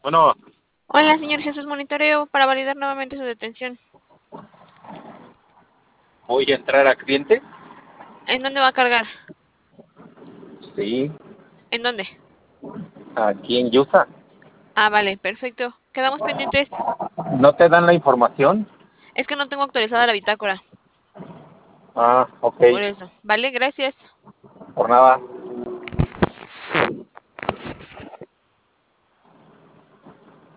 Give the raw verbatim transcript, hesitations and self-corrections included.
Bueno, Hola, señor Jesús, monitoreo para validar nuevamente su detención. voy a entrar a cliente. ¿En dónde va a cargar? Sí, ¿En dónde? aquí en Yusa. Ah, vale, perfecto. Quedamos pendientes. ¿No te dan la información? Es que no tengo actualizada la bitácora. Ah, ok. Por eso. Vale, gracias. Por nada.